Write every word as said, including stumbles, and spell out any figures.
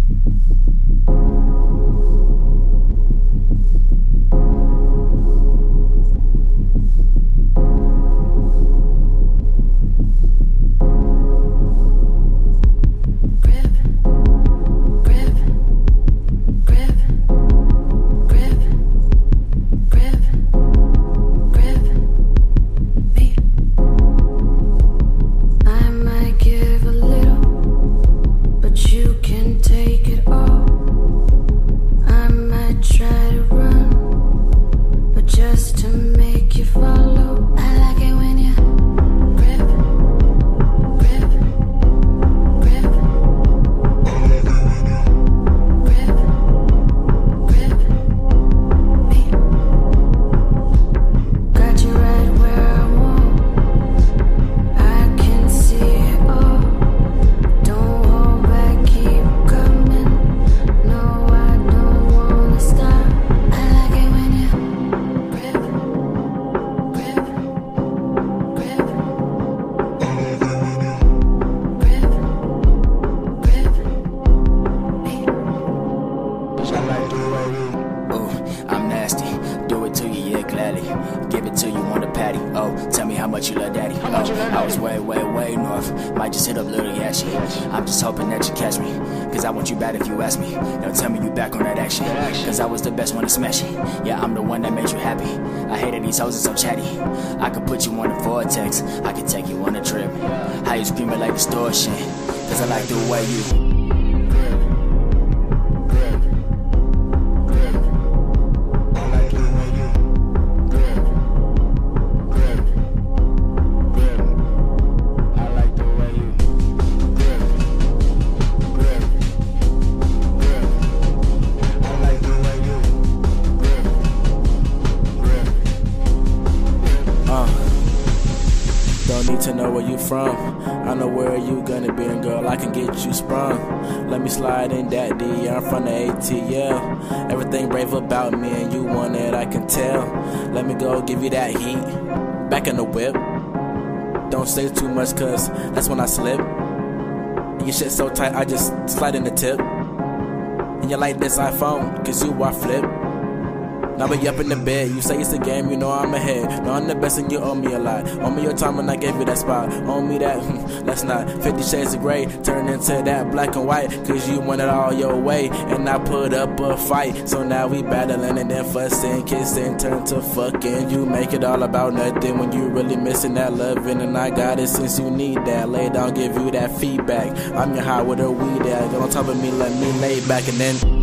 Give it to you on the patty. Oh, tell me how much you love daddy. Oh, I was way, way, way north. Might just hit up Little Yashy. I'm just hoping that you catch me, cause I want you bad if you ask me. Now tell me you back on that action, cause I was the best one to smash it. Yeah, I'm the one that made you happy. I hated these hoes are so chatty. I could put you on a vortex, I could take you on a trip. How you screaming like distortion, cause I like the way you need to know where you from. I know where you gonna be, and girl, I can get you sprung. Let me slide in that D, yeah, I'm from the A T L. Everything brave about me, and you want it, I can tell. Let me go give you that heat, back in the whip. Don't say too much, cause that's when I slip. And your shit so tight, I just slide in the tip. And you like this iPhone, cause you are flip. Now we up in the bed, you say it's a game, you know I'm ahead. No, I'm the best and you owe me a lot. Owe me your time and I gave you that spot. Owe me that, hmm, let's not. Fifty shades of gray, turn into that black and white. Cause you want it all your way, and I put up a fight. So now we battling and then fussing, kissing, turn to fucking. You make it all about nothing when you really missing that loving. And I got it since you need that. Lay down, give you that feedback. I'm your high with a weed at. Get on top of me, let me lay back and then